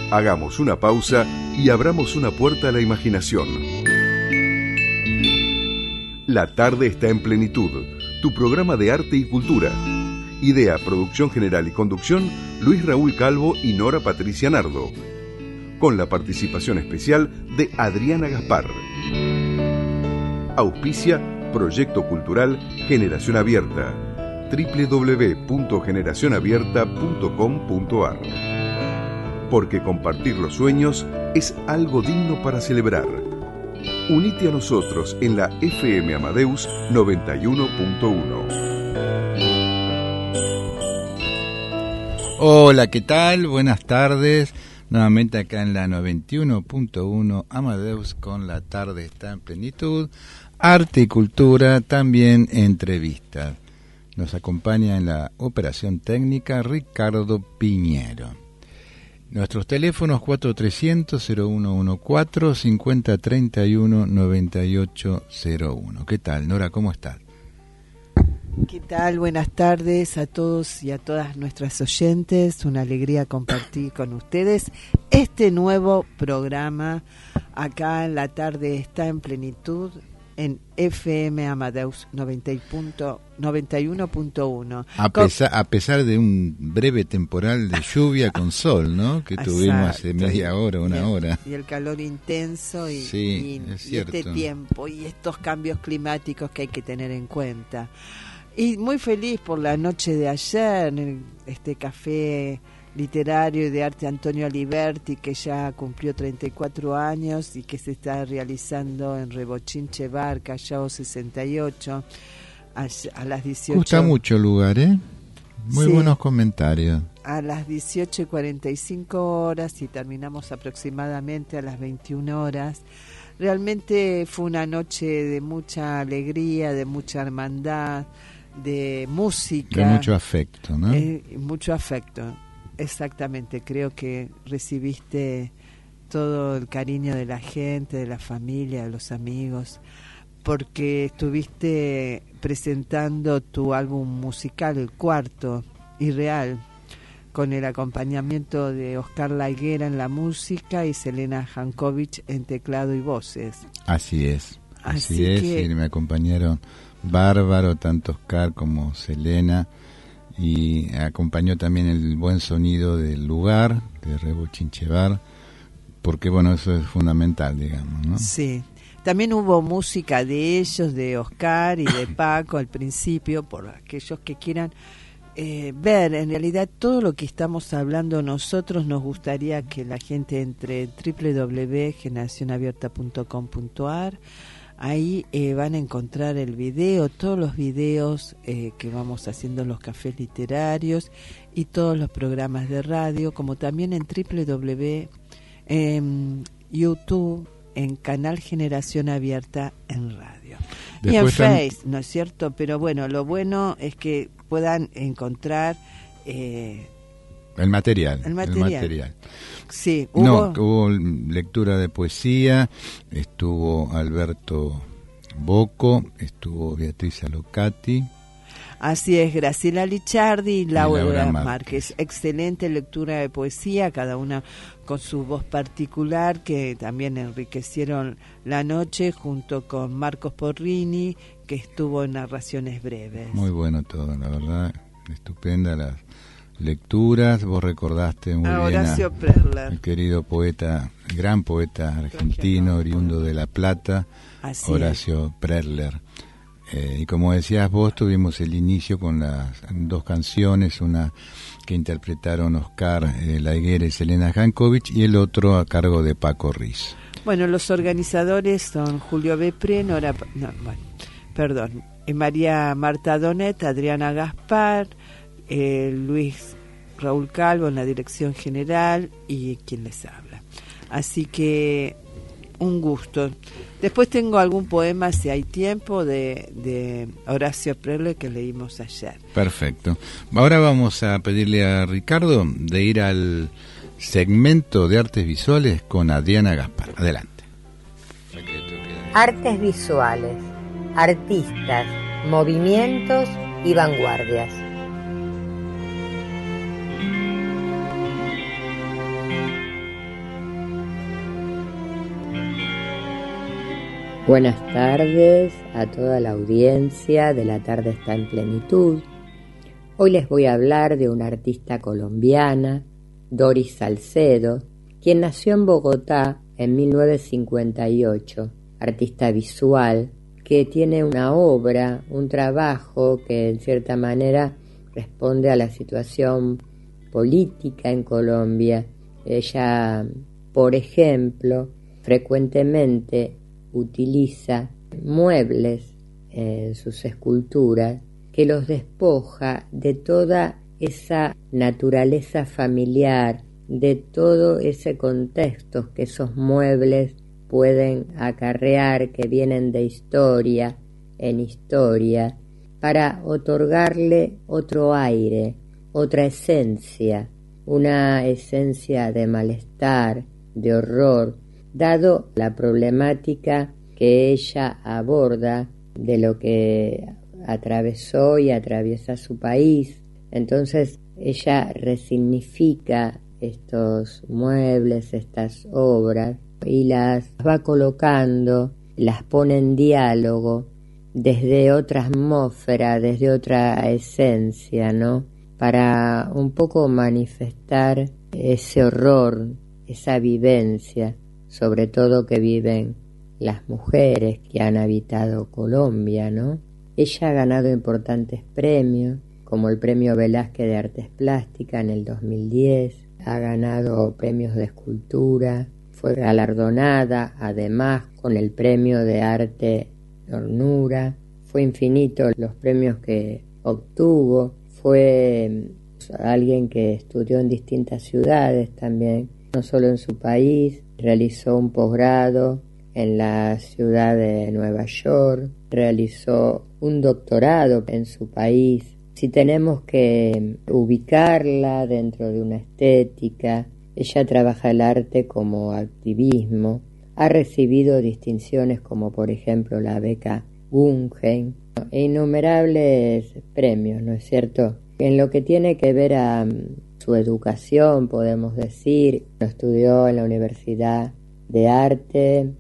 Hagamos una pausa y abramos una puerta a la imaginación. La tarde está en plenitud, tu programa de arte y cultura. Idea, producción general y conducción, Luis Raúl Calvo y Nora Patricia Nardo. Con la participación especial de Adriana Gaspar. Auspicia Proyecto Cultural Generación Abierta. www.generacionabierta.com.ar. Porque compartir los sueños es algo digno para celebrar. Unite a nosotros en la FM Amadeus 91.1. Hola, ¿qué tal? Buenas tardes. Nuevamente acá en la 91.1 Amadeus con La Tarde está en plenitud. Arte y cultura, también entrevistas. Nos acompaña en la operación técnica Ricardo Piñero. Nuestros teléfonos 4300-0114, 5031-9801. ¿Qué tal, Nora? ¿Cómo estás? ¿Qué tal? Buenas tardes a todos y a todas nuestras oyentes. Una alegría compartir con ustedes este nuevo programa. Acá en La Tarde está en plenitud en FM Amadeus 91.1. A pesar de un breve temporal de lluvia con sol, ¿no? Que tuvimos hace media hora, una hora. Y el calor intenso y este tiempo y estos cambios climáticos que hay que tener en cuenta. Y muy feliz por la noche de ayer, en este café literario y de arte Antonio Aliberti, que ya cumplió 34 años y que se está realizando en Rebochinche Bar, Callao 68, a las 18. Gusta mucho el lugar, ¿eh? Muy buenos comentarios. A las 18:45 y terminamos aproximadamente a las 21 horas. Realmente fue una noche de mucha alegría, de mucha hermandad, de música. De mucho afecto, ¿no? Mucho afecto. Exactamente, creo que recibiste todo el cariño de la gente, de la familia, de los amigos, porque estuviste presentando tu álbum musical, el cuarto, Irreal, con el acompañamiento de Oscar La Higuera en la música y Selena Jankovic en teclado y voces. Así es, y me acompañaron bárbaro, tanto Oscar como Selena. Y acompañó también el buen sonido del lugar, de Rebochinche Bar, porque bueno, eso es fundamental, digamos, ¿no? Sí, también hubo música de ellos, de Oscar y de Paco al principio, por aquellos que quieran ver, en realidad todo lo que estamos hablando nosotros nos gustaría que la gente entre en www.generacionabierta.com.ar. Ahí van a encontrar el video, todos los videos que vamos haciendo en los cafés literarios y todos los programas de radio, como también en YouTube, en Canal Generación Abierta en radio. Después y en Face, ¿no es cierto? Pero bueno, lo bueno es que puedan encontrar el material. Sí, hubo lectura de poesía, estuvo Alberto Bocco, estuvo Beatriz Alocati. Así es, Graciela Lichardi y Laura Márquez. Excelente lectura de poesía, cada una con su voz particular, que también enriquecieron la noche, junto con Marcos Porrini, que estuvo en narraciones breves. Muy bueno todo, la verdad, estupenda las lecturas. Vos recordaste muy bien Horacio Prerler, el querido poeta, el gran poeta argentino, oriundo de La Plata, Horacio Prerler. Y como decías vos, tuvimos el inicio con las dos canciones, una que interpretaron Oscar La Higuera y Selena Jankovic, y el otro a cargo de Paco Riz. Bueno, los organizadores son Julio Bepré, María Marta Donet, Adriana Gaspar, Luis Raúl Calvo en la dirección general y quien les habla. Así que un gusto. Después tengo algún poema, si hay tiempo, de Horacio Prerler que leímos ayer. Perfecto. Ahora vamos a pedirle a Ricardo de ir al segmento de artes visuales con Adriana Gaspar. Adelante. Artes visuales, artistas, movimientos y vanguardias. Buenas tardes a toda la audiencia de La Tarde Está en Plenitud. Hoy les voy a hablar de una artista colombiana, Doris Salcedo, quien nació en Bogotá en 1958, artista visual, que tiene una obra, un trabajo que en cierta manera responde a la situación política en Colombia. Ella, por ejemplo, frecuentemente utiliza muebles en sus esculturas que los despoja de toda esa naturaleza familiar, de todo ese contexto que esos muebles pueden acarrear, que vienen de historia en historia, para otorgarle otro aire, otra esencia, una esencia de malestar, de horror, dado la problemática que ella aborda de lo que atravesó y atraviesa su país. Entonces ella resignifica estos muebles, estas obras, y las va colocando, las pone en diálogo desde otra atmósfera, desde otra esencia, ¿no? Para un poco manifestar ese horror, esa vivencia, sobre todo que viven las mujeres que han habitado Colombia, ¿no? Ella ha ganado importantes premios, como el Premio Velázquez de Artes Plásticas en el 2010, ha ganado premios de escultura, fue galardonada además con el Premio de Arte Hornura, fue infinito los premios que obtuvo, fue alguien que estudió en distintas ciudades también, no solo en su país, realizó un posgrado en la ciudad de Nueva York, realizó un doctorado en su país. Si tenemos que ubicarla dentro de una estética, ella trabaja el arte como activismo, ha recibido distinciones como por ejemplo la beca Guggenheim e innumerables premios, ¿no es cierto? En lo que tiene que ver a su educación, podemos decir, estudió en la Universidad de Arte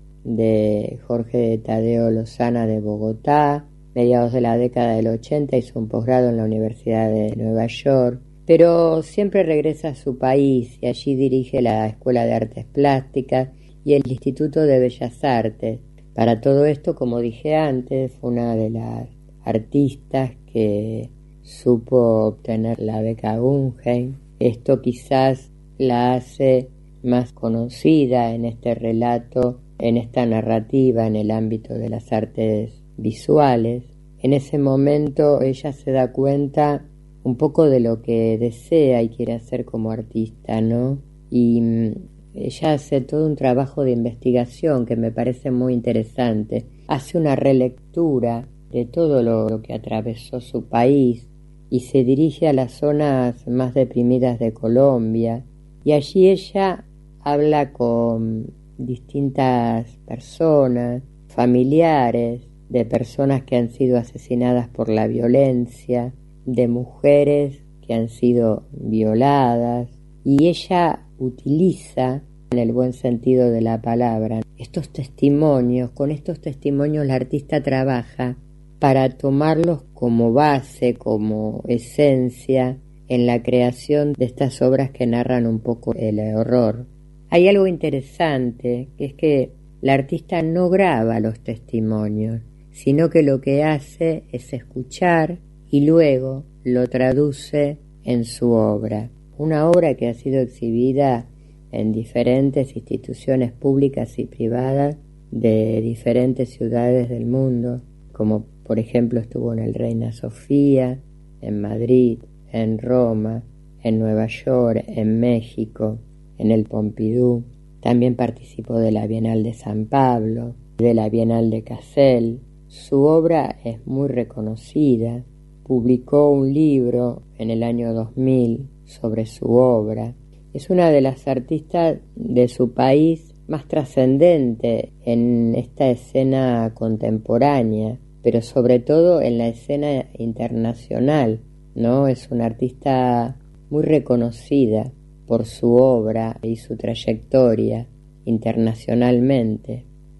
de Jorge Tadeo Lozana de Bogotá, mediados de la década del 80 hizo un posgrado en la Universidad de Nueva York, pero siempre regresa a su país y allí dirige la Escuela de Artes Plásticas y el Instituto de Bellas Artes. Para todo esto, como dije antes, fue una de las artistas que supo obtener la beca Guggenheim. Esto quizás la hace más conocida en este relato, en esta narrativa, en el ámbito de las artes visuales. En ese momento ella se da cuenta un poco de lo que desea y quiere hacer como artista, ¿no? Y ella hace todo un trabajo de investigación que me parece muy interesante. Hace una relectura de todo lo que atravesó su país y se dirige a las zonas más deprimidas de Colombia. Y allí ella habla con distintas personas, familiares, de personas que han sido asesinadas por la violencia, de mujeres que han sido violadas, y ella utiliza, en el buen sentido de la palabra, estos testimonios. Con estos testimonios la artista trabaja para tomarlos como base, como esencia en la creación de estas obras que narran un poco el horror. Hay algo interesante, que es que la artista no graba los testimonios, sino que lo que hace es escuchar y luego lo traduce en su obra. Una obra que ha sido exhibida en diferentes instituciones públicas y privadas de diferentes ciudades del mundo, como por ejemplo estuvo en el Reina Sofía, en Madrid, en Roma, en Nueva York, en México, en el Pompidou. También participó de la Bienal de San Pablo, de la Bienal de Kassel. Su obra es muy reconocida. Publicó un libro en el año 2000 sobre su obra. Es una de las artistas de su país más trascendente en esta escena contemporánea, pero sobre todo en la escena internacional, ¿no? Es una artista muy reconocida por su obra y su trayectoria internacionalmente.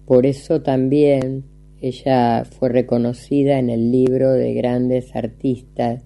Por eso también ella fue reconocida en el libro de grandes artistas,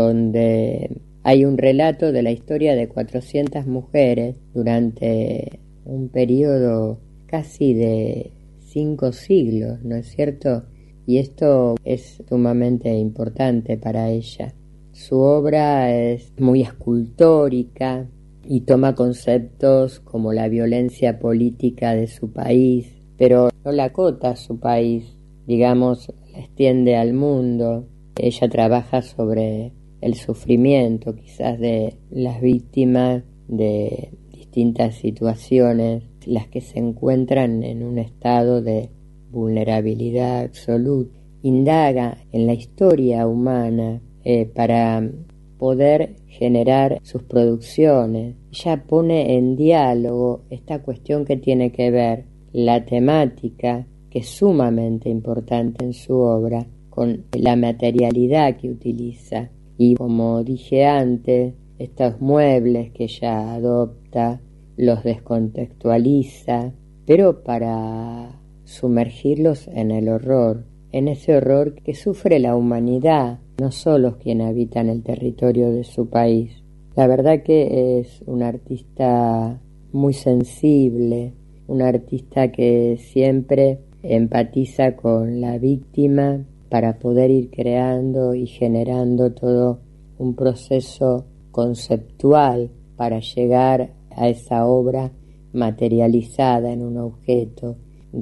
donde hay un relato de la historia de 400 mujeres durante un periodo casi de 5 siglos, ¿no es cierto? Y esto es sumamente importante para ella. Su obra es muy escultórica y toma conceptos como la violencia política de su país, pero no la acota a su país, digamos, la extiende al mundo. Ella trabaja sobre el sufrimiento quizás de las víctimas de distintas situaciones, las que se encuentran en un estado de vulnerabilidad absoluta. Indaga en la historia humana para poder generar sus producciones. Ella pone en diálogo esta cuestión que tiene que ver la temática, que es sumamente importante en su obra, con la materialidad que utiliza. Y como dije antes, estos muebles que ella adopta, los descontextualiza, pero para sumergirlos en el horror, en ese horror que sufre la humanidad, no solo quienes habitan el territorio de su país. La verdad que es un artista muy sensible, un artista que siempre empatiza con la víctima para poder ir creando y generando todo un proceso conceptual para llegar a esa obra materializada en un objeto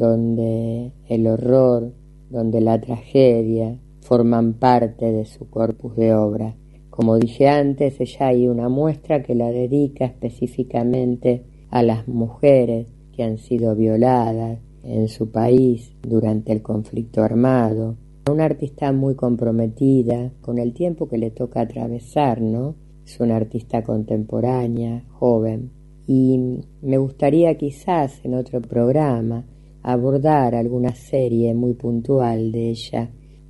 donde el horror, donde la tragedia forman parte de su corpus de obra. Como dije antes, ella hay una muestra que la dedica específicamente a las mujeres que han sido violadas en su país durante el conflicto armado. Una artista muy comprometida con el tiempo que le toca atravesar, ¿no? Es una artista contemporánea, joven. Y me gustaría quizás en otro programa abordar alguna serie muy puntual de ella,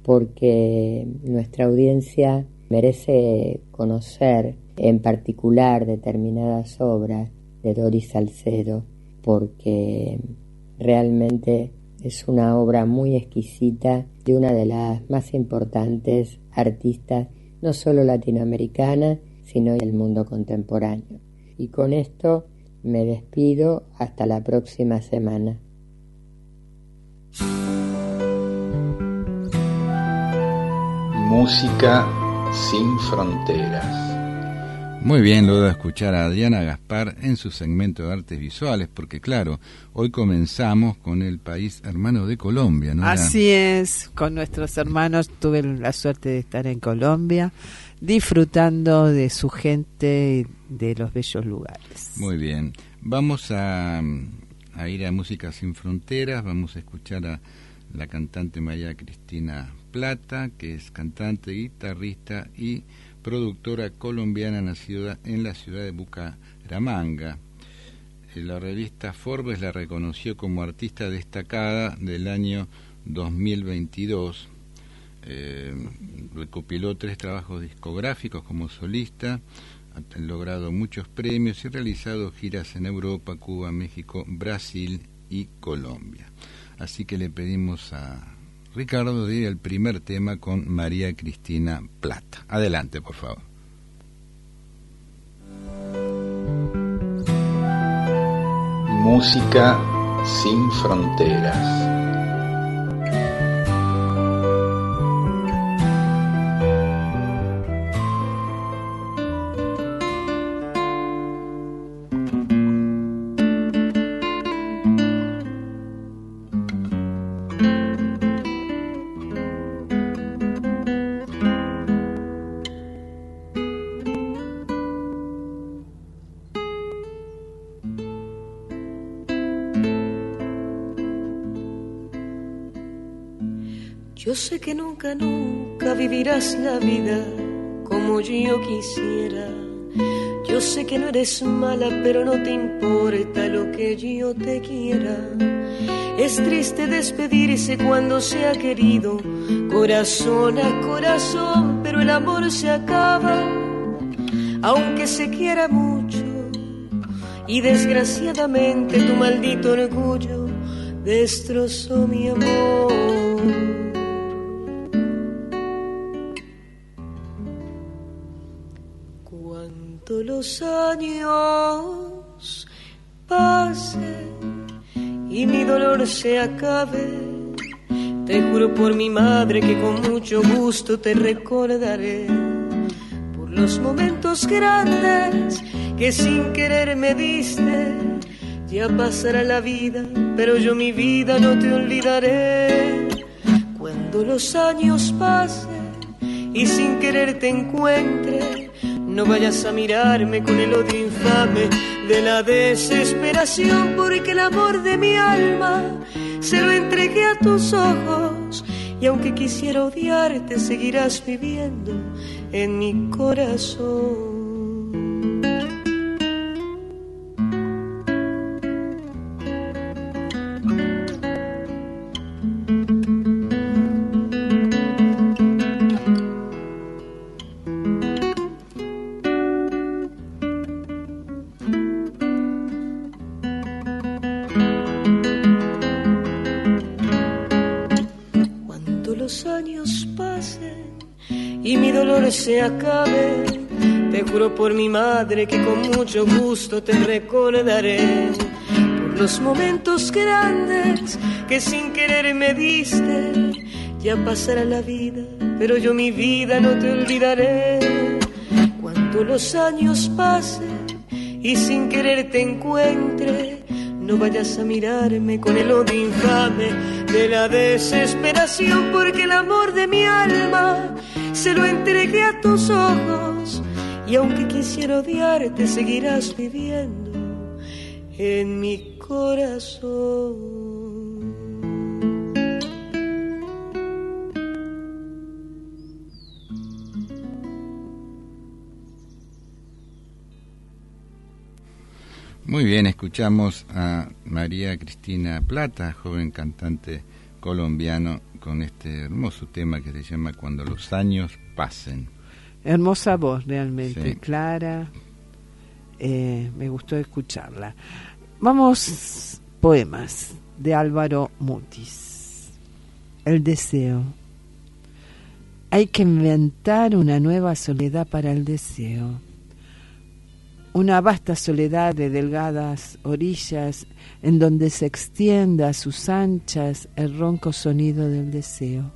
porque nuestra audiencia merece conocer en particular determinadas obras de Doris Salcedo, porque realmente es una obra muy exquisita de una de las más importantes artistas, no solo latinoamericana, sino del mundo contemporáneo. Y con esto me despido hasta la próxima semana. Música sin fronteras. Muy bien, luego de escuchar a Adriana Gaspar en su segmento de artes visuales, porque claro, hoy comenzamos con el país hermano de Colombia, ¿no? Así es, con nuestros hermanos tuve la suerte de estar en Colombia, disfrutando de su gente y de los bellos lugares. Muy bien, vamos a ir a Música sin fronteras, vamos a escuchar a la cantante María Cristina Plata, que es cantante, guitarrista y productora colombiana nacida en la ciudad de Bucaramanga. La revista Forbes la reconoció como artista destacada del año 2022. Recopiló 3 trabajos discográficos como solista, ha logrado muchos premios y realizado giras en Europa, Cuba, México, Brasil y Colombia. Así que le pedimos a Ricardo de ir al primer tema con María Cristina Plata. Adelante, por favor. Música sin fronteras. Yo sé que nunca, nunca vivirás la vida como yo quisiera. Yo sé que no eres mala, pero no te importa lo que yo te quiera. Es triste despedirse cuando se ha querido, corazón a corazón, pero el amor se acaba, aunque se quiera mucho. Y desgraciadamente tu maldito orgullo destrozó mi amor. Cuando los años pasen y mi dolor se acabe, te juro por mi madre que con mucho gusto te recordaré, por los momentos grandes que sin querer me diste. Ya pasará la vida, pero yo mi vida no te olvidaré. Cuando los años pasen y sin querer te encuentre, no vayas a mirarme con el odio infame de la desesperación, porque el amor de mi alma se lo entregué a tus ojos, y aunque quisiera odiarte, seguirás viviendo en mi corazón. Se acabe, te juro por mi madre que con mucho gusto te recordaré, por los momentos grandes que sin querer me diste. Ya pasará la vida, pero yo mi vida no te olvidaré. Cuando los años pasen y sin querer te encuentre, no vayas a mirarme con el odio infame de la desesperación, porque el amor de mi alma se lo entregué a tus ojos, y aunque quisiera odiarte, seguirás viviendo en mi corazón. Muy bien, escuchamos a María Cristina Plata, joven cantante colombiano, con este hermoso tema que se llama Cuando los años pasen. Hermosa voz, realmente, sí. Clara. Me gustó escucharla. Vamos, poemas de Álvaro Mutis. El deseo. Hay que inventar una nueva soledad para el deseo. Una vasta soledad de delgadas orillas en donde se extienda a sus anchas el ronco sonido del deseo.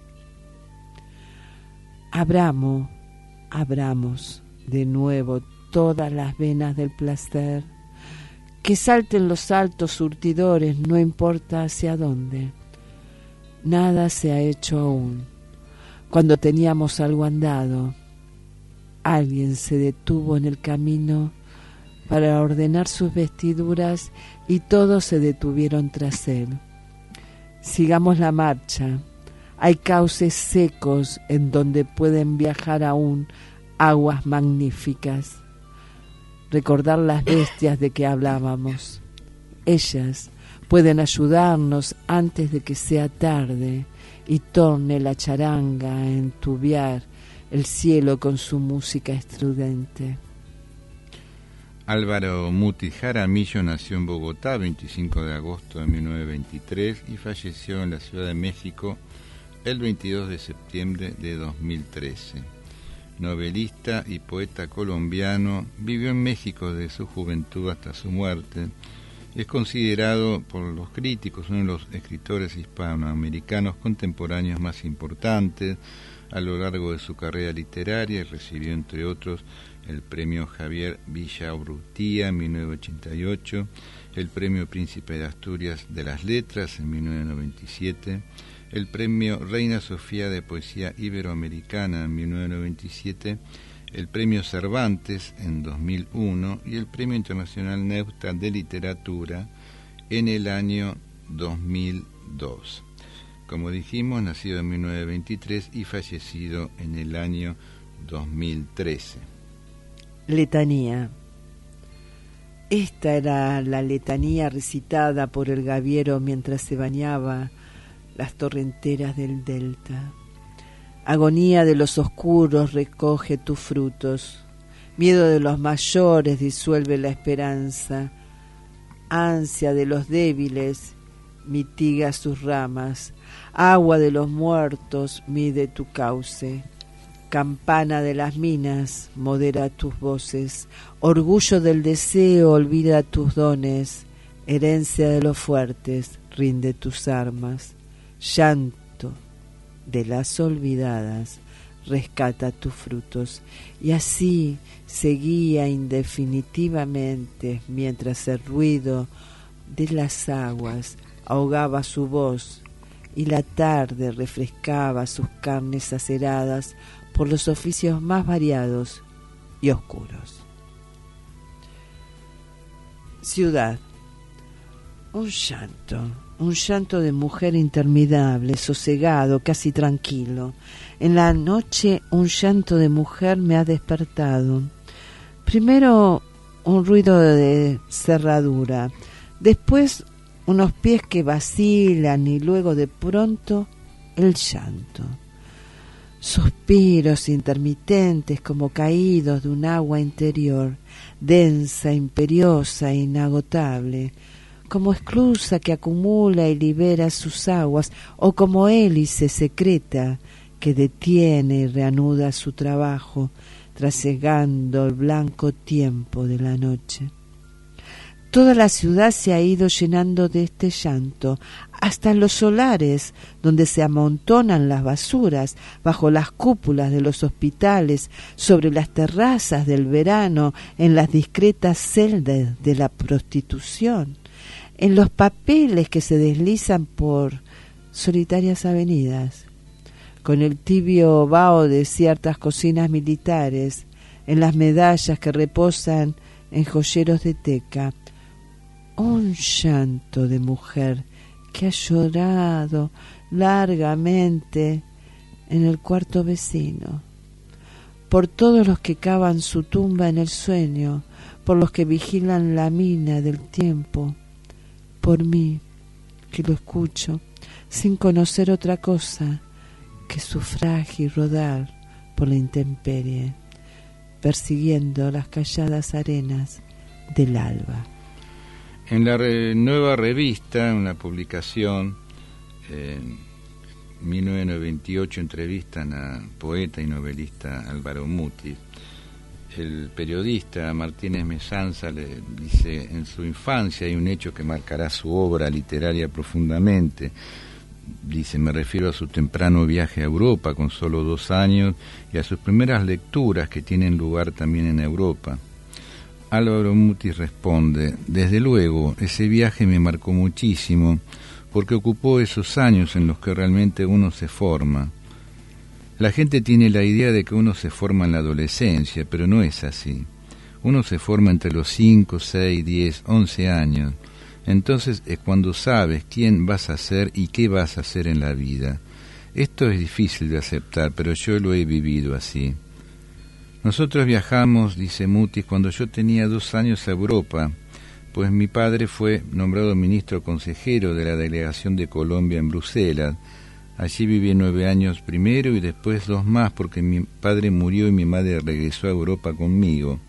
Abramos de nuevo todas las venas del placer, que salten los altos surtidores, no importa hacia dónde. Nada se ha hecho aún. Cuando teníamos algo andado, alguien se detuvo en el camino para ordenar sus vestiduras y todos se detuvieron tras él. Sigamos la marcha. Hay cauces secos en donde pueden viajar aún aguas magníficas. Recordar las bestias de que hablábamos. Ellas pueden ayudarnos antes de que sea tarde y torne la charanga a entubiar el cielo con su música estridente. Álvaro Mutis Jaramillo nació en Bogotá 25 de agosto de 1923 y falleció en la Ciudad de México el 22 de septiembre de 2013. Novelista y poeta colombiano, vivió en México desde su juventud hasta su muerte. Es considerado por los críticos uno de los escritores hispanoamericanos contemporáneos más importantes a lo largo de su carrera literaria y recibió, entre otros, el premio Javier Villaurrutia en 1988, el premio Príncipe de Asturias de las Letras en 1997, el premio Reina Sofía de Poesía Iberoamericana en 1997, el premio Cervantes en 2001 y el premio Internacional Neusta de Literatura en el año 2002. Como dijimos, nacido en 1923 y fallecido en el año 2013. Letanía. Esta era la letanía recitada por el gaviero mientras se bañaba las torrenteras del delta. Agonía de los oscuros recoge tus frutos. Miedo de los mayores disuelve la esperanza. Ansia de los débiles mitiga sus ramas, agua de los muertos mide tu cauce, campana de las minas modera tus voces, orgullo del deseo olvida tus dones, herencia de los fuertes rinde tus armas, llanto de las olvidadas rescata tus frutos, y así seguía indefinitivamente mientras el ruido de las aguas ahogaba su voz y la tarde refrescaba sus carnes aceradas por los oficios más variados y oscuros. Ciudad. Un llanto de mujer interminable, sosegado, casi tranquilo. En la noche un llanto de mujer me ha despertado. Primero un ruido de cerradura, después unos pies que vacilan y luego de pronto el llanto. Suspiros intermitentes como caídos de un agua interior, densa, imperiosa e inagotable, como esclusa que acumula y libera sus aguas, o como hélice secreta que detiene y reanuda su trabajo, trasegando el blanco tiempo de la noche. Toda la ciudad se ha ido llenando de este llanto, hasta los solares, donde se amontonan las basuras, bajo las cúpulas de los hospitales, sobre las terrazas del verano, en las discretas celdas de la prostitución, en los papeles que se deslizan por solitarias avenidas, con el tibio vaho de ciertas cocinas militares, en las medallas que reposan en joyeros de teca. Un llanto de mujer que ha llorado largamente en el cuarto vecino, por todos los que cavan su tumba en el sueño, por los que vigilan la mina del tiempo, por mí, que lo escucho, sin conocer otra cosa que su frágil rodar por la intemperie, persiguiendo las calladas arenas del alba. En la nueva revista, una publicación, en 1998 entrevistan a poeta y novelista Álvaro Mutis. El periodista Martínez Mesanza le dice: en su infancia hay un hecho que marcará su obra literaria profundamente. Dice: me refiero a su temprano viaje a Europa con solo 2 años y a sus primeras lecturas que tienen lugar también en Europa. Álvaro Mutis responde: desde luego, ese viaje me marcó muchísimo porque ocupó esos años en los que realmente uno se forma. La gente tiene la idea de que uno se forma en la adolescencia, pero no es así. Uno se forma entre los 5, 6, 10, 11 años. Entonces es cuando sabes quién vas a ser y qué vas a hacer en la vida. Esto es difícil de aceptar, pero yo lo he vivido así. Nosotros viajamos, dice Mutis, cuando yo tenía 2 años a Europa, pues mi padre fue nombrado ministro consejero de la delegación de Colombia en Bruselas. Allí viví 9 años primero y después 2 más porque mi padre murió y mi madre regresó a Europa conmigo.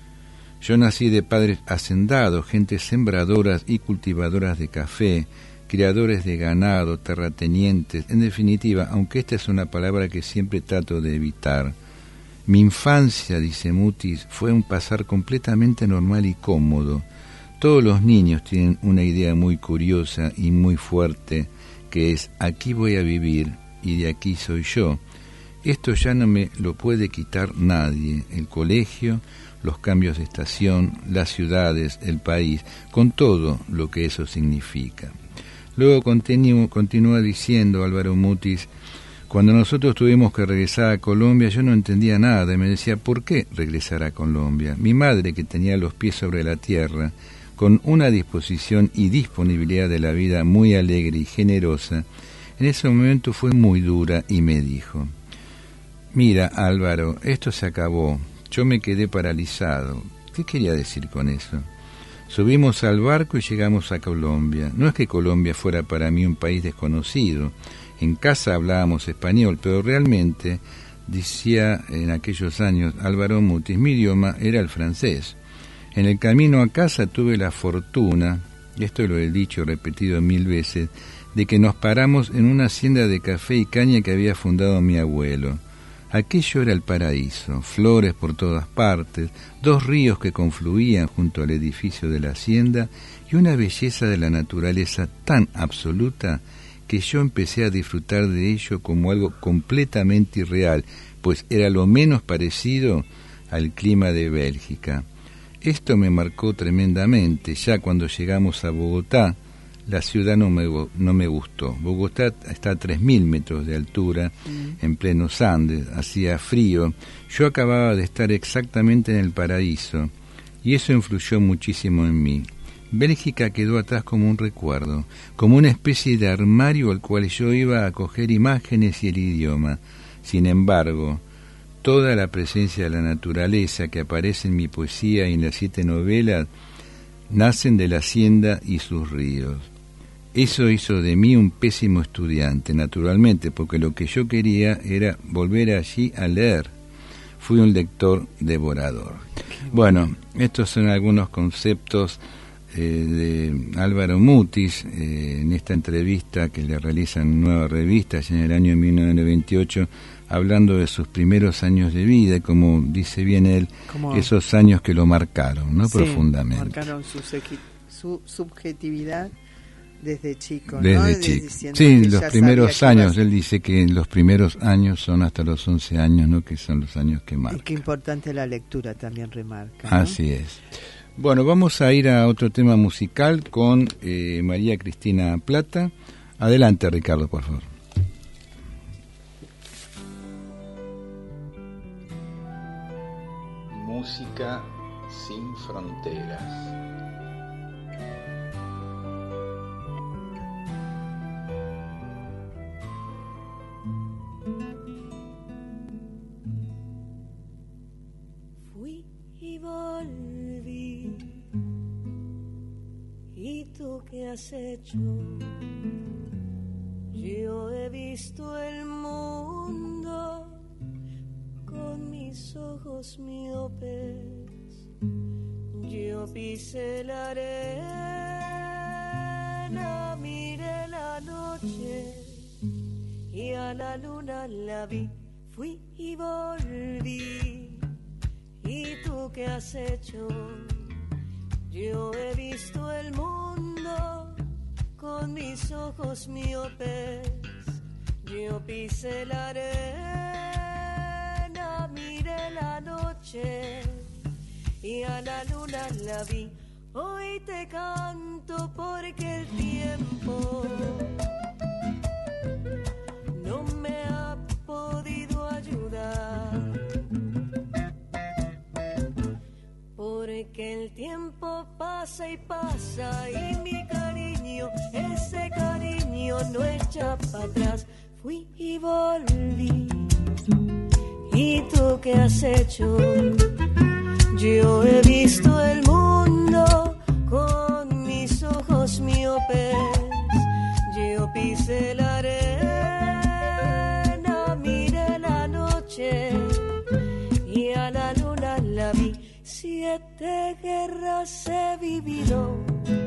Yo nací de padres hacendados, gente sembradoras y cultivadoras de café, criadores de ganado, terratenientes, en definitiva, aunque esta es una palabra que siempre trato de evitar. Mi infancia, dice Mutis, fue un pasar completamente normal y cómodo. Todos los niños tienen una idea muy curiosa y muy fuerte, que es: aquí voy a vivir y de aquí soy yo. Esto ya no me lo puede quitar nadie. El colegio, los cambios de estación, las ciudades, el país, con todo lo que eso significa. Luego continúa diciendo Álvaro Mutis: cuando nosotros tuvimos que regresar a Colombia yo no entendía nada y me decía: ¿por qué regresar a Colombia? Mi madre, que tenía los pies sobre la tierra, con una disposición y disponibilidad de la vida muy alegre y generosa, en ese momento fue muy dura y me dijo: mira, Álvaro, esto se acabó. Yo me quedé paralizado. ¿Qué quería decir con eso? Subimos al barco y llegamos a Colombia. No es que Colombia fuera para mí un país desconocido. En casa hablábamos español, pero realmente, decía en aquellos años Álvaro Mutis, mi idioma era el francés. En el camino a casa tuve la fortuna esto lo he dicho, repetido 1000 veces, de que nos paramos en una hacienda de café y caña que había fundado mi abuelo. Aquello era el paraíso, flores por todas partes, 2 ríos que confluían junto al edificio de la hacienda y una belleza de la naturaleza tan absoluta que yo empecé a disfrutar de ello como algo completamente irreal, pues era lo menos parecido al clima de Bélgica. Esto me marcó tremendamente. Ya cuando llegamos a Bogotá, la ciudad no me gustó. Bogotá está a 3.000 metros de altura, en plenos Andes, hacía frío. Yo acababa de estar exactamente en el paraíso, y eso influyó muchísimo en mí. Bélgica quedó atrás como un recuerdo, como una especie de armario al cual yo iba a coger imágenes y el idioma. Sin embargo, toda la presencia de la naturaleza que aparece en mi poesía y en las 7 novelas nacen de la hacienda y sus ríos. Eso hizo de mí un pésimo estudiante, naturalmente, porque lo que yo quería era volver allí a leer. Fui un lector devorador. Bueno, estos son algunos conceptos de Álvaro Mutis en esta entrevista que le realizan en Nueva Revista en el año 1928, hablando de sus primeros años de vida y, como dice bien él, esos años que lo marcaron, ¿no? Sí, profundamente. Marcaron su subjetividad desde chico, desde ¿no? Chico. Sí, los primeros años, él dice que los primeros años son hasta los 11 años, ¿no? Que son los años que marcan. Y qué importante la lectura también remarca, ¿no? Así es. Bueno, vamos a ir a otro tema musical con María Cristina Plata. Adelante, Ricardo, por favor. Música sin fronteras. Fui y volví, ¿y tú qué has hecho? Yo he visto el mundo con mis ojos miopes, yo pisé la arena, miré la noche y a la luna la vi. Fui y volví, ¿y tú qué has hecho? Yo he visto el mundo con mis ojos miopes, yo pisé la arena, miré la noche y a la luna la vi. Hoy te canto porque el tiempo no me ha podido ayudar, porque el tiempo pasa y pasa y mi cariño, ese cariño no echa para atrás. Fui y volví, ¿y tú qué has hecho? Yo he visto el mundo con mis ojos miopes, yo pisé la arena, miré la noche y a la luna la vi. 7 guerras he vivido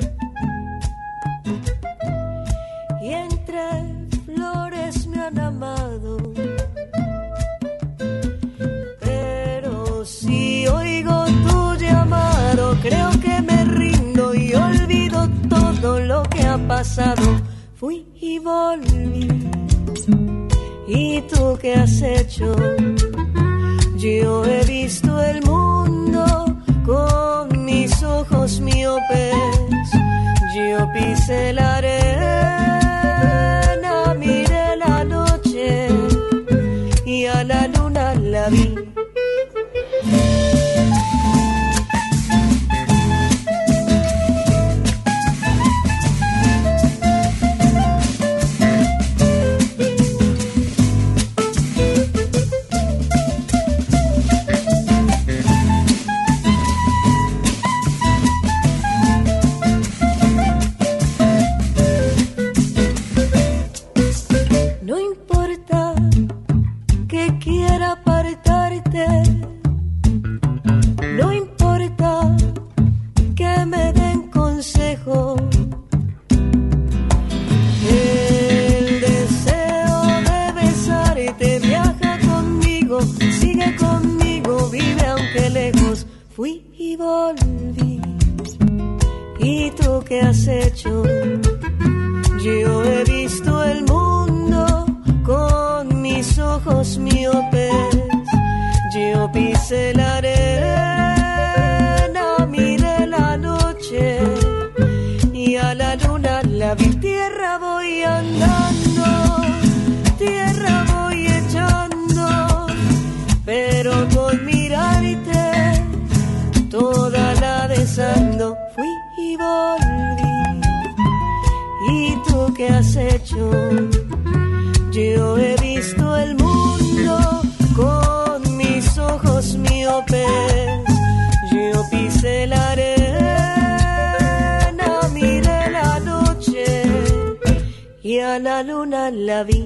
y entre flores me han amado, pero si oigo tu llamado creo que me rindo y olvido todo lo que ha pasado. Fui y volví, ¿y tú qué has hecho? Yo he visto el mundo con mis ojos miopes, yo pisé la arena, miré la noche y a la luna la vi. lejos, fui y volví. ¿Y tú qué has hecho? Yo he visto el mundo con mis ojos miopes. Yo pisé la arena, miré la noche y a la luna la vi. Tierra voy andando, tierra voy echando, pero con mirarte toda la desando. Fui y volví. ¿Y tú qué has hecho? Yo he visto el mundo con mis ojos miopes. Yo pisé la arena, miré la noche y a la luna la vi.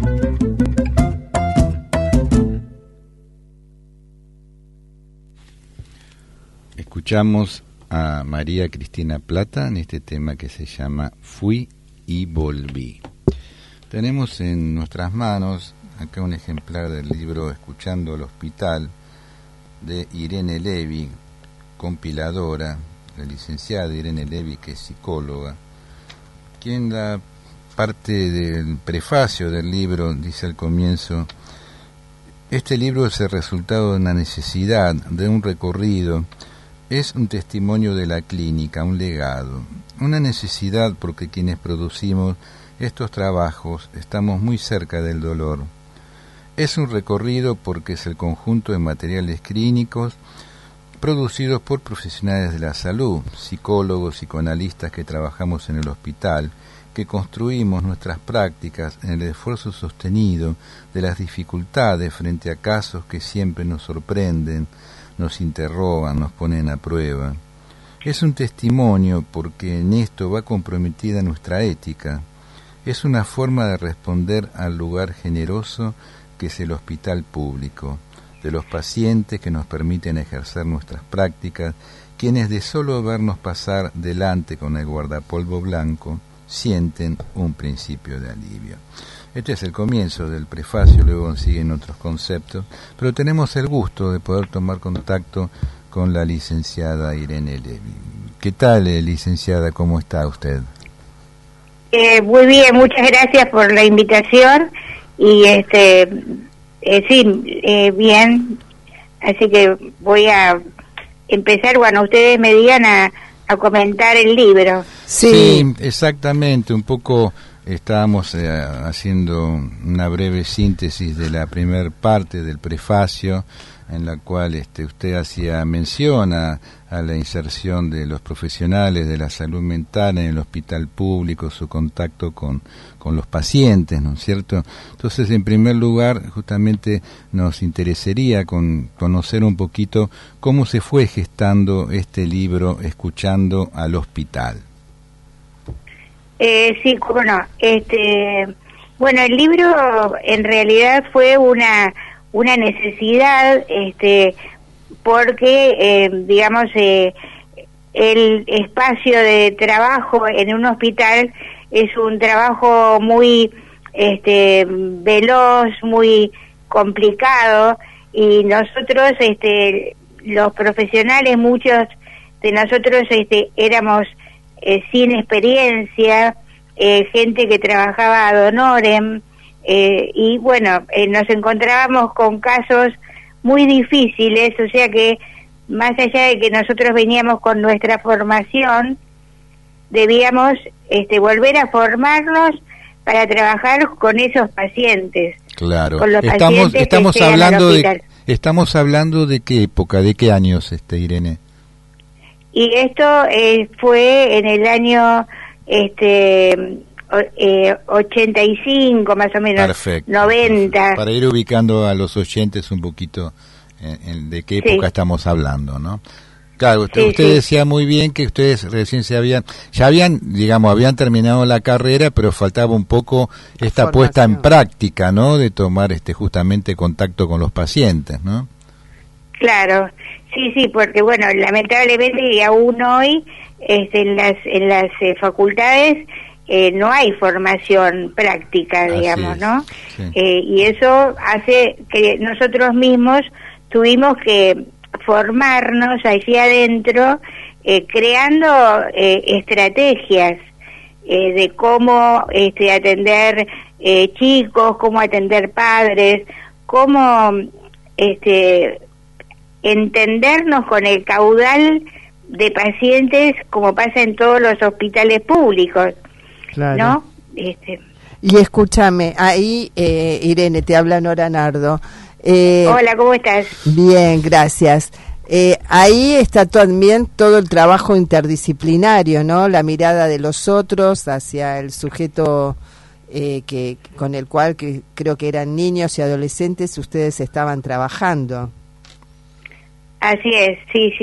Escuchamos a María Cristina Plata en este tema que se llama Fui y Volví. Tenemos en nuestras manos acá un ejemplar del libro Escuchando al Hospital de Irene Levi, compiladora, la licenciada Irene Levi, que es psicóloga, quien la parte del prefacio del libro dice al comienzo: este libro es el resultado de una necesidad, de un recorrido. Es un testimonio de la clínica, un legado, una necesidad porque quienes producimos estos trabajos estamos muy cerca del dolor. Es un recorrido porque es el conjunto de materiales clínicos producidos por profesionales de la salud, psicólogos, psicoanalistas que trabajamos en el hospital, que construimos nuestras prácticas en el esfuerzo sostenido de las dificultades frente a casos que siempre nos sorprenden, nos interrogan, nos ponen a prueba. Es un testimonio porque en esto va comprometida nuestra ética. Es una forma de responder al lugar generoso que es el hospital público, de los pacientes que nos permiten ejercer nuestras prácticas, quienes de solo vernos pasar delante con el guardapolvo blanco, sienten un principio de alivio. Este es el comienzo del prefacio, luego siguen otros conceptos, pero tenemos el gusto de poder tomar contacto con la licenciada Irene Levi. ¿Qué tal, licenciada? ¿Cómo está usted? Muy bien, muchas gracias por la invitación y bien, así que voy a empezar cuando ustedes me digan a comentar el libro. Sí, exactamente, un poco. Estábamos haciendo una breve síntesis de la primer parte del prefacio, en la cual usted hacía mención a la inserción de los profesionales de la salud mental en el hospital público, su contacto con los pacientes, ¿no es cierto? Entonces, en primer lugar, justamente nos interesaría conocer un poquito cómo se fue gestando este libro, Escuchando al Hospital. Sí, cómo no. Bueno, el libro en realidad fue una necesidad, porque, digamos, el espacio de trabajo en un hospital es un trabajo muy, veloz, muy complicado, y nosotros, los profesionales, muchos de nosotros, éramos sin experiencia, gente que trabajaba ad honorem, y bueno, nos encontrábamos con casos muy difíciles, o sea que más allá de que nosotros veníamos con nuestra formación, debíamos volver a formarnos para trabajar con esos pacientes. Claro. Con los Estamos hablando de qué época, de qué años, Irene. Y esto fue en el año 85 más o menos. Perfecto, 90. Perfecto. Para ir ubicando a los oyentes un poquito de qué época estamos hablando, ¿no? Claro, usted decía muy bien que ustedes recién habían terminado la carrera, pero faltaba un poco esta puesta en práctica, ¿no? De tomar justamente contacto con los pacientes, ¿no? Claro. Sí, porque bueno, lamentablemente y aún hoy en las facultades no hay formación práctica, digamos, ¿no? Sí. Y eso hace que nosotros mismos tuvimos que formarnos allí adentro, creando estrategias de cómo atender chicos, cómo atender padres, cómo entendernos con el caudal de pacientes como pasa en todos los hospitales públicos, claro. ¿No? Y escúchame, ahí Irene, te habla Nora Nardo. Hola, ¿cómo estás? Bien, gracias. Ahí está también todo el trabajo interdisciplinario, ¿no? La mirada de los otros hacia el sujeto que con el cual que creo que eran niños y adolescentes ustedes estaban trabajando. Así es, sí.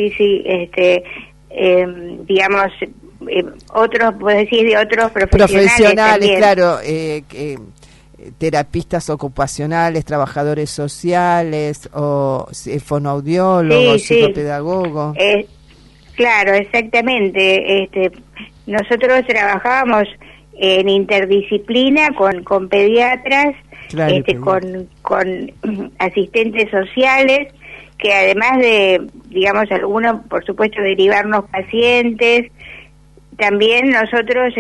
Digamos, otros, puedes decir, de otros profesionales claro, terapistas ocupacionales, trabajadores sociales, o fonoaudiólogos, psicopedagogos. Claro, exactamente. Nosotros trabajábamos en interdisciplina con pediatras, claro, con asistentes sociales, que además de, digamos, algunos, por supuesto, derivarnos pacientes, también nosotros,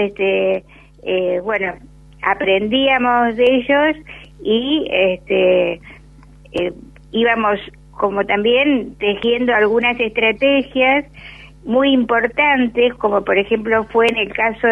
aprendíamos de ellos y íbamos como también tejiendo algunas estrategias muy importantes, como por ejemplo fue en el caso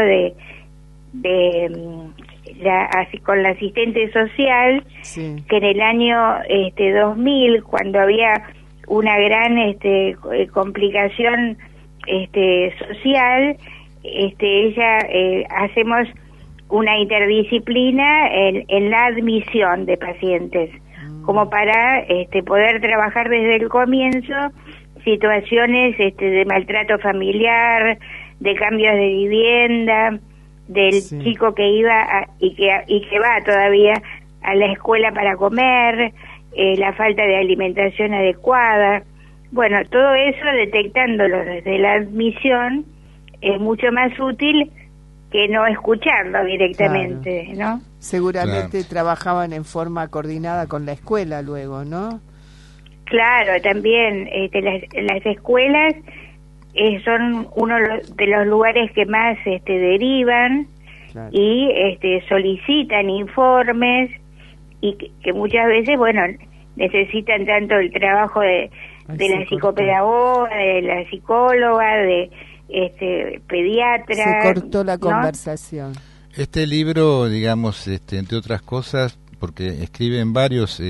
con la asistente social, sí, que en el año 2000, cuando había una gran complicación social, ella hacemos una interdisciplina en la admisión de pacientes, como para poder trabajar desde el comienzo situaciones de maltrato familiar, de cambios de vivienda, del sí, chico que iba y que va todavía a la escuela para comer, la falta de alimentación adecuada. Bueno, todo eso detectándolo desde la admisión es mucho más útil que no escucharlo directamente, claro, ¿no? Seguramente claro, trabajaban en forma coordinada con la escuela luego, ¿no? Claro, también las escuelas son uno de los lugares que más derivan, claro, y solicitan informes y que muchas veces, bueno, necesitan tanto el trabajo de la psicopedagoga, de la psicóloga, de pediatra. Se cortó la conversación. Este libro, digamos, entre otras cosas, porque escriben varios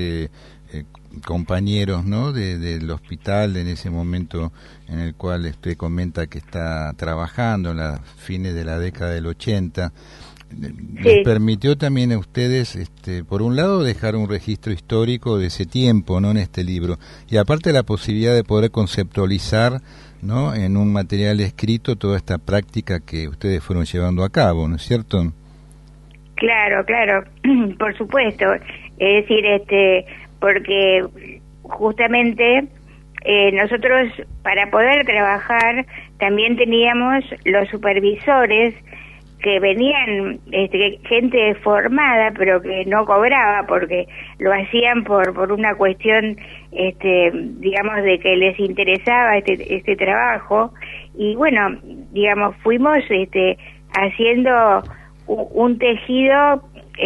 compañeros, ¿no?, del hospital en ese momento en el cual usted comenta que está trabajando en las fines de la década del 80, les permitió también a ustedes, por un lado, dejar un registro histórico de ese tiempo, ¿no?, en este libro, y aparte la posibilidad de poder conceptualizar, ¿no?, en un material escrito toda esta práctica que ustedes fueron llevando a cabo, ¿no es cierto? Claro, por supuesto. Es decir, porque justamente nosotros para poder trabajar también teníamos los supervisores que venían, gente formada pero que no cobraba porque lo hacían por una cuestión, digamos, de que les interesaba este trabajo, y bueno, digamos, fuimos haciendo un tejido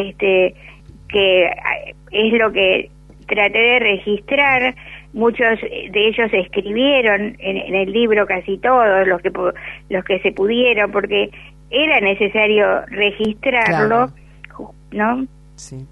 que es lo que traté de registrar. Muchos de ellos escribieron en el libro, casi todos los que se pudieron, porque era necesario registrarlo, claro, ¿no? Sí.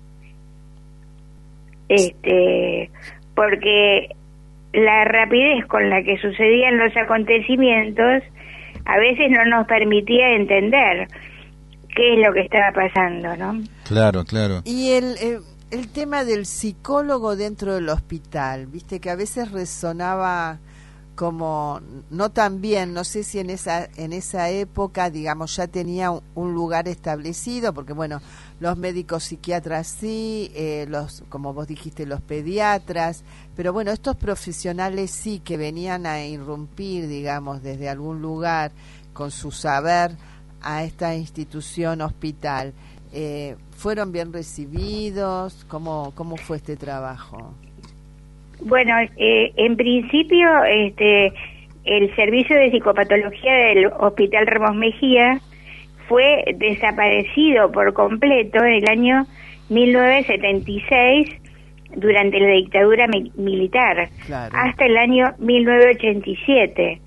Porque la rapidez con la que sucedían los acontecimientos a veces no nos permitía entender qué es lo que estaba pasando, ¿no? Claro. Y el tema del psicólogo dentro del hospital, viste que a veces resonaba como no tan bien, no sé si en esa época, digamos, ya tenía un lugar establecido, porque bueno, los médicos psiquiatras sí, como vos dijiste, los pediatras, pero bueno, estos profesionales sí que venían a irrumpir, digamos, desde algún lugar con su saber a esta institución hospital. ¿Fueron bien recibidos? ¿Cómo fue este trabajo? Bueno, en principio, el servicio de psicopatología del Hospital Ramos Mejía fue desaparecido por completo en el año 1976 durante la dictadura militar, Claro. hasta el año 1987.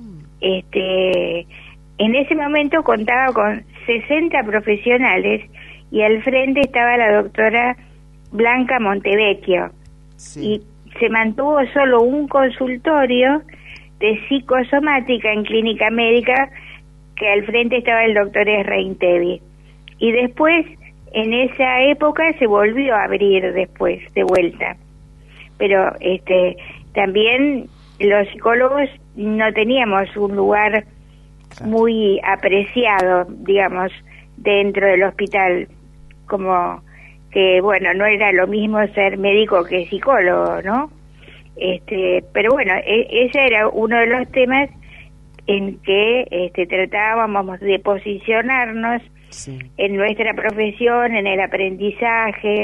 En ese momento contaba con 60 profesionales y al frente estaba la doctora Blanca Montevecchio. Sí. Y se mantuvo solo un consultorio de psicosomática en clínica médica, que al frente estaba el doctor Reintevi. Y después, en esa época, se volvió a abrir después, de vuelta. Pero también los psicólogos no teníamos un lugar muy apreciado, digamos, dentro del hospital, como que, bueno, no era lo mismo ser médico que psicólogo, ¿no? Pero bueno, ese era uno de los temas en que tratábamos de posicionarnos en nuestra profesión, en el aprendizaje,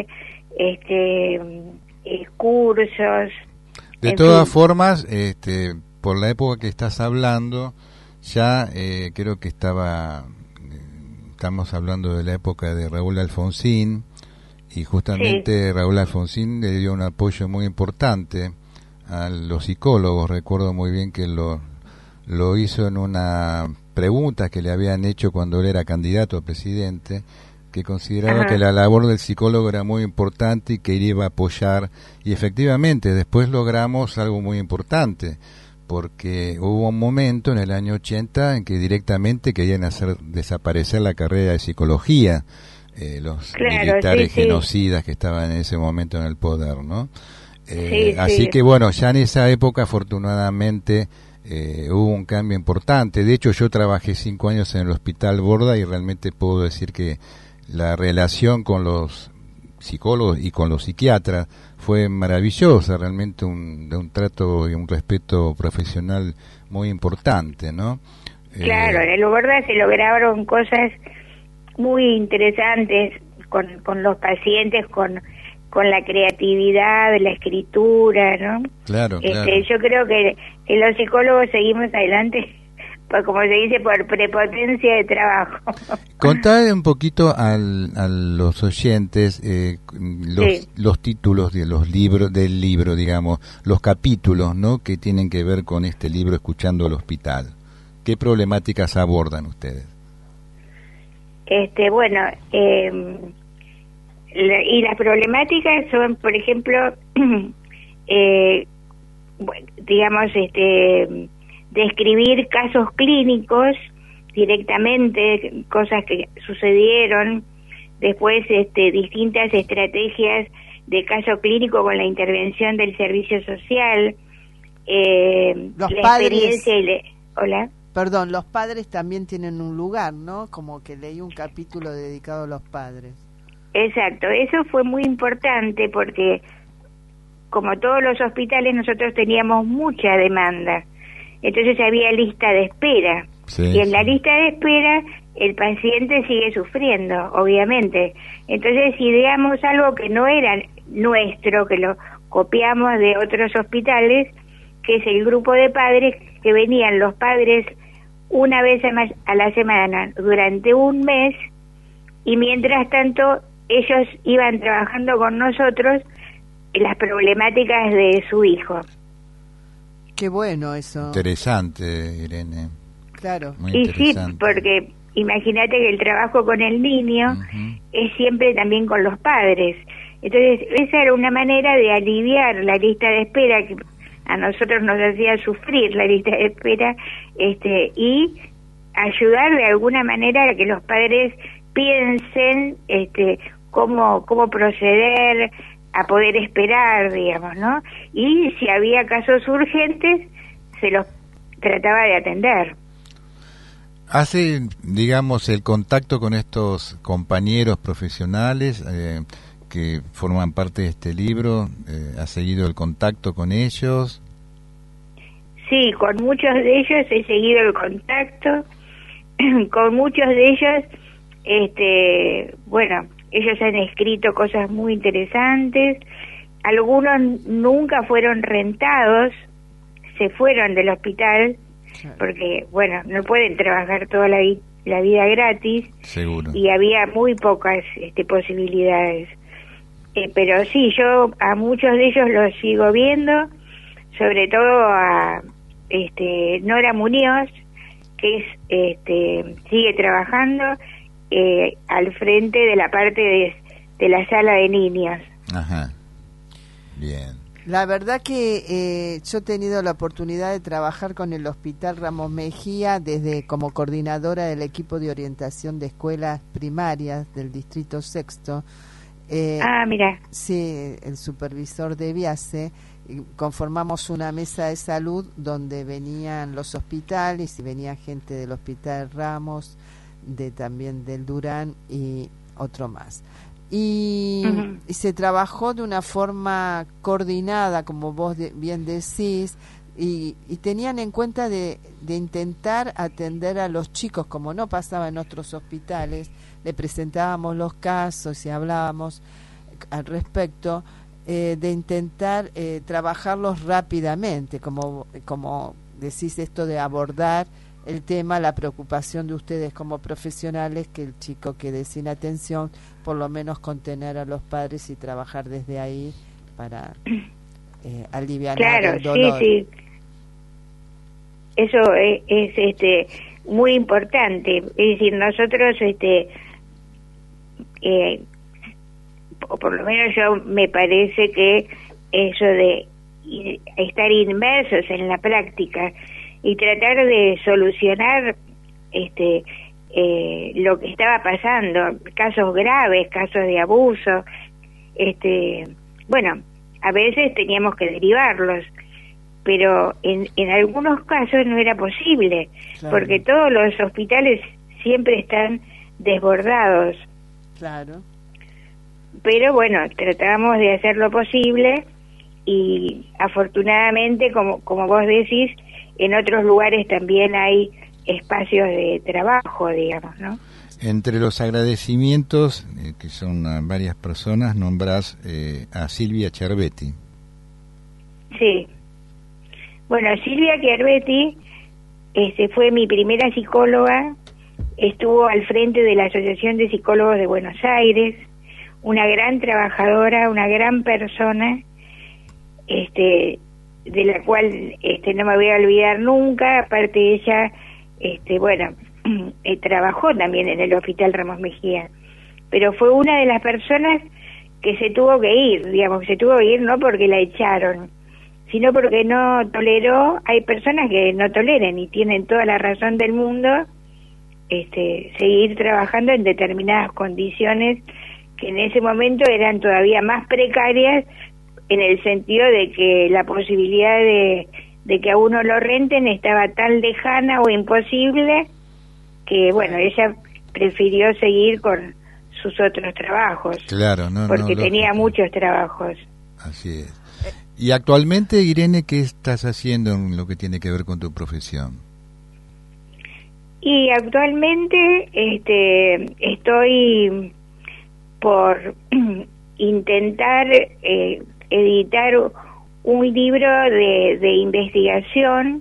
cursos. De todas formas, por la época que estás hablando, ya creo que estamos hablando de la época de Raúl Alfonsín, y justamente Raúl Alfonsín le dio un apoyo muy importante a los psicólogos. Recuerdo muy bien que lo hizo en una pregunta que le habían hecho cuando él era candidato a presidente, que consideraba que la labor del psicólogo era muy importante y que iba a apoyar, y efectivamente después logramos algo muy importante, porque hubo un momento en el año 80 en que directamente querían hacer desaparecer la carrera de psicología, los militares genocidas que estaban en ese momento en el poder, ¿no? Así que bueno, ya en esa época afortunadamente hubo un cambio importante. De hecho, yo trabajé 5 años en el Hospital Borda y realmente puedo decir que la relación con los psicólogos y con los psiquiatras fue maravillosa, realmente de un trato y un respeto profesional muy importante, ¿no? Claro, en el Borda se lograron cosas muy interesantes con los pacientes, con la creatividad, la escritura, ¿no? Claro, claro. Yo creo que los psicólogos seguimos adelante, pues, como se dice, por prepotencia de trabajo. Contad un poquito a los oyentes los títulos de los libros, del libro, digamos, los capítulos, ¿no?, que tienen que ver con este libro, Escuchando al Hospital. ¿Qué problemáticas abordan ustedes? Bueno, y las problemáticas son, por ejemplo, digamos, describir casos clínicos directamente, cosas que sucedieron, después distintas estrategias de caso clínico con la intervención del servicio social, los la padres, experiencia ¿Hola? Perdón, los padres también tienen un lugar, ¿no? Como que leí un capítulo dedicado a los padres. Exacto, eso fue muy importante porque, como todos los hospitales, nosotros teníamos mucha demanda. Entonces había lista de espera. Y en la lista de espera el paciente sigue sufriendo, obviamente. Entonces, si digamos algo que no era nuestro, que lo copiamos de otros hospitales, que es el grupo de padres, que venían los padres una vez a la semana durante un mes, y mientras tanto ellos iban trabajando con nosotros en las problemáticas de su hijo. Qué bueno eso. Interesante, Irene. Claro. Muy y interesante. Sí, porque imagínate que el trabajo con el niño es siempre también con los padres. Entonces, esa era una manera de aliviar la lista de espera que a nosotros nos hacía sufrir la lista de espera, y ayudar de alguna manera a que los padres piensen cómo proceder, a poder esperar, digamos, ¿no? Y si había casos urgentes, se los trataba de atender. Hace, digamos, el contacto con estos compañeros profesionales que forman parte de este libro, ¿ha seguido el contacto con ellos? Sí, con muchos de ellos he seguido el contacto, con muchos de ellos, bueno, ellos han escrito cosas muy interesantes, algunos nunca fueron rentados, se fueron del hospital, porque, bueno, no pueden trabajar toda la vida gratis. Seguro. Y había muy pocas posibilidades. Pero sí, yo a muchos de ellos los sigo viendo, sobre todo a Nora Muñoz, que sigue trabajando al frente de la parte de la sala de niños. Ajá. Bien. La verdad que yo he tenido la oportunidad de trabajar con el Hospital Ramos Mejía como coordinadora del equipo de orientación de escuelas primarias del Distrito Sexto. Mira. Sí, el supervisor de Viase. Conformamos una mesa de salud donde venían los hospitales y venía gente del Hospital Ramos, también del Durán y otro más. Y se trabajó de una forma coordinada, como vos bien decís, y tenían en cuenta de intentar atender a los chicos, como no pasaba en otros hospitales. Le presentábamos los casos y hablábamos al respecto, de intentar trabajarlos rápidamente, como decís, esto de abordar el tema, la preocupación de ustedes como profesionales, que el chico quede sin atención, por lo menos contener a los padres y trabajar desde ahí para aliviar el dolor. Sí. Eso es muy importante. Es decir, nosotros o por lo menos yo me parece que eso de estar inmersos en la práctica y tratar de solucionar lo que estaba pasando, casos graves, casos de abuso, bueno, a veces teníamos que derivarlos, pero en algunos casos no era posible, claro, porque todos los hospitales siempre están desbordados. Claro. Pero bueno, tratamos de hacer lo posible y afortunadamente, como vos decís, en otros lugares también hay espacios de trabajo, digamos, ¿no? Entre los agradecimientos, que son a varias personas, nombrás a Silvia Cervetti. Sí. Bueno, Silvia Cervetti fue mi primera psicóloga, estuvo al frente de la Asociación de Psicólogos de Buenos Aires, una gran trabajadora, una gran persona, de la cual no me voy a olvidar nunca. Aparte ella, bueno, trabajó también en el Hospital Ramos Mejía, pero fue una de las personas que se tuvo que ir, digamos, se tuvo que ir no porque la echaron, sino porque no toleró. Hay personas que no toleran y tienen toda la razón del mundo seguir trabajando en determinadas condiciones que en ese momento eran todavía más precarias, en el sentido de que la posibilidad de que a uno lo renten estaba tan lejana o imposible que, bueno, ella prefirió seguir con sus otros trabajos. Claro, porque tenía muchos trabajos. Así es. Y actualmente, Irene, ¿qué estás haciendo en lo que tiene que ver con tu profesión? Y actualmente estoy por intentar editar un libro de investigación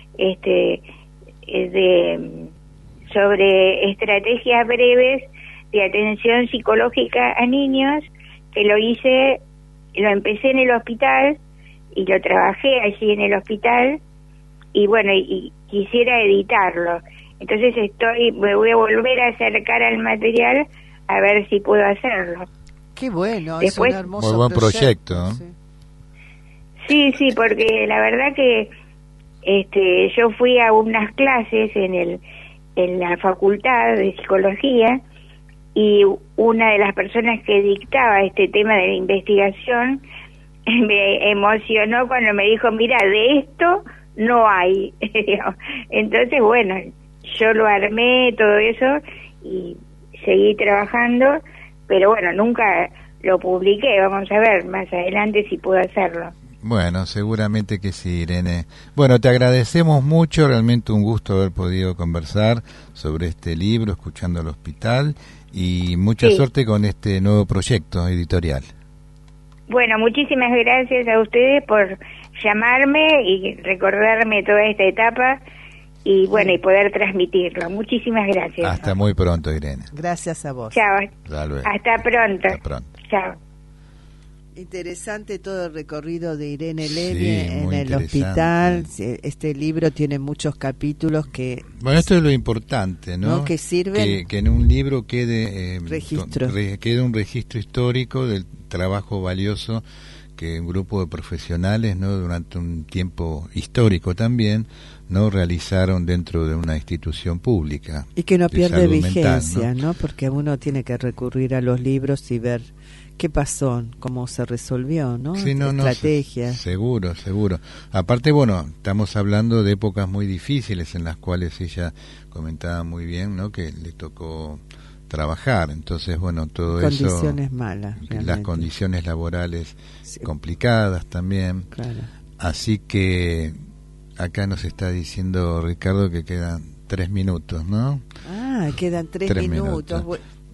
sobre estrategias breves de atención psicológica a niños, que lo empecé en el hospital y lo trabajé allí en el hospital, y bueno, y quisiera editarlo. Entonces me voy a volver a acercar al material a ver si puedo hacerlo. Qué bueno, después, es un hermoso muy buen proyecto. Sí, porque la verdad que yo fui a unas clases en la facultad de psicología, y una de las personas que dictaba este tema de la investigación me emocionó cuando me dijo: mira, de esto no hay. Entonces, bueno, yo lo armé, todo eso, y seguí trabajando, pero bueno, nunca lo publiqué. Vamos a ver más adelante si puedo hacerlo. Bueno, seguramente que sí, Irene. Bueno, te agradecemos mucho, realmente un gusto haber podido conversar sobre este libro, Escuchando al Hospital, y mucha suerte con este nuevo proyecto editorial. Bueno, muchísimas gracias a ustedes por llamarme y recordarme toda esta etapa y bueno, y poder transmitirlo. Muchísimas gracias. Hasta muy pronto, Irene. Gracias a vos. Chao. Hasta luego. Hasta pronto. Hasta pronto. Chao. Interesante todo el recorrido de Irene Levy Sí, en muy el hospital. Este libro tiene muchos capítulos que... Bueno, esto es lo importante, ¿no? Que sirven... Que en un libro quede, registro. Quede un registro histórico del trabajo valioso que un grupo de profesionales, ¿no? Durante un tiempo histórico también, ¿no? Realizaron dentro de una institución pública. Y que no pierde vigencia, mental, ¿no? Porque uno tiene que recurrir a los libros y ver qué pasó, cómo se resolvió, ¿no? Sí, estrategias. Seguro. Aparte, bueno, estamos hablando de épocas muy difíciles en las cuales ella comentaba muy bien, ¿no? Que le tocó trabajar, entonces, bueno, todo condiciones malas, realmente. Las condiciones laborales complicadas también. Claro. Así que acá nos está diciendo Ricardo que quedan 3 minutos, ¿no? Ah, quedan 3 minutos.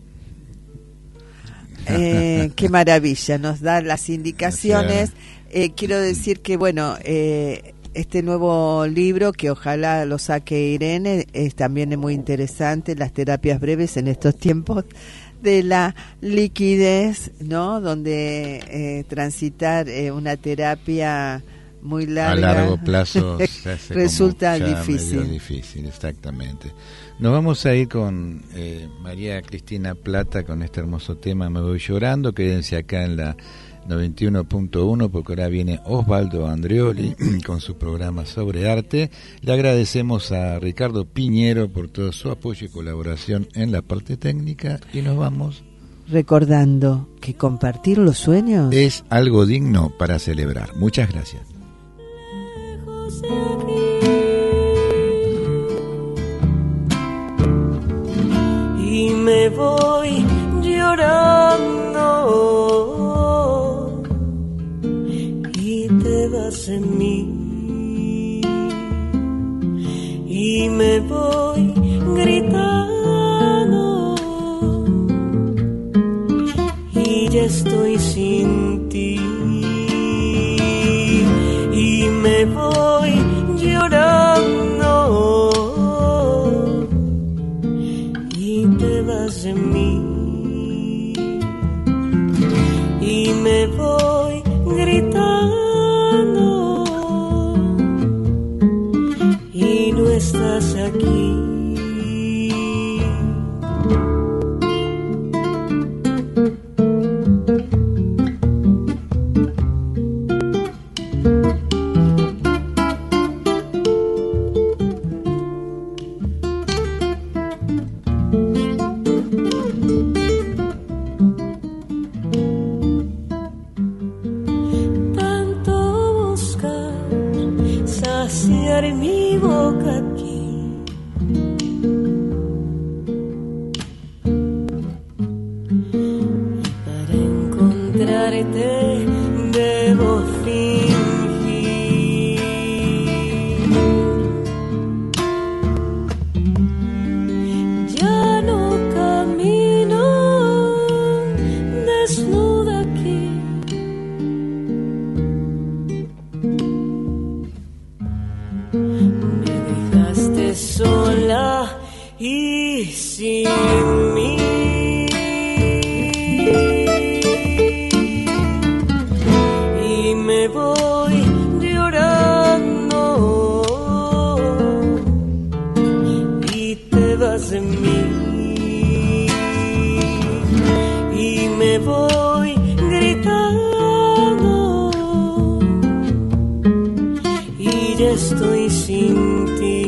Qué maravilla, nos da las indicaciones. Quiero decir que, bueno, este nuevo libro, que ojalá lo saque Irene, es también muy interesante, las terapias breves en estos tiempos de la liquidez, ¿no? Donde transitar una terapia muy larga a largo plazo se hace resulta como difícil, exactamente. Nos vamos a ir con María Cristina Plata con este hermoso tema Me voy llorando. Quédense acá en la 91.1 porque ahora viene Osvaldo Andreoli con su programa sobre arte. Le agradecemos a Ricardo Piñero por todo su apoyo y colaboración en la parte técnica y nos vamos recordando que compartir los sueños es algo digno para celebrar. Muchas gracias. Y me voy llorando y te vas en mí y me voy gritando y ya estoy sin ti y me voy llorando y te vas de mí y me voy gritando y no estás aquí. Mi boca aquí para encontrarte debo fingir ya no camino desnuda aquí. Sola y sin mí y me voy llorando y te vas de mí y me voy gritando y ya estoy sin ti.